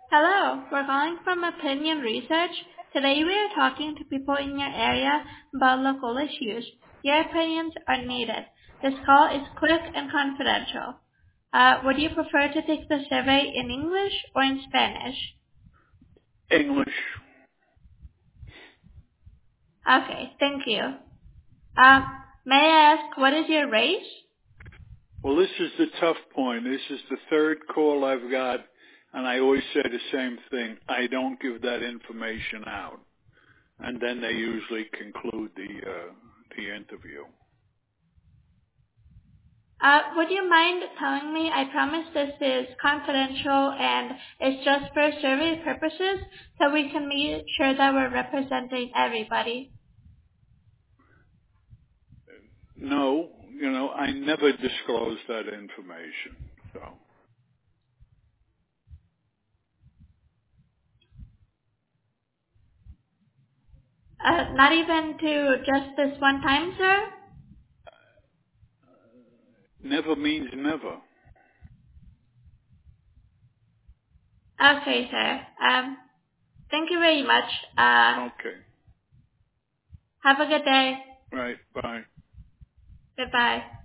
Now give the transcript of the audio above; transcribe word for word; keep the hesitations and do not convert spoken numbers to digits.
Hello, we're calling from Opinion Research. Today we are talking to people in your area about local issues. Your opinions are needed. This call is quick and confidential. Uh, would you prefer to take the survey in English or in Spanish? English. Okay, thank you. Um, may I ask, what is your race? Well, this is the tough point. This is the third call I've got, and I always say the same thing. I don't give that information out. And then they usually conclude the, uh, the interview. Uh, would you mind telling me, I promise this is confidential and it's just for survey purposes, so we can make sure that we're representing everybody. No, you know, I never disclose that information. So, Uh, not even to just this one time, sir? never means never. Okay, sir. Um, thank you very much. Uh, Okay. have a good day. Right. Bye. Goodbye.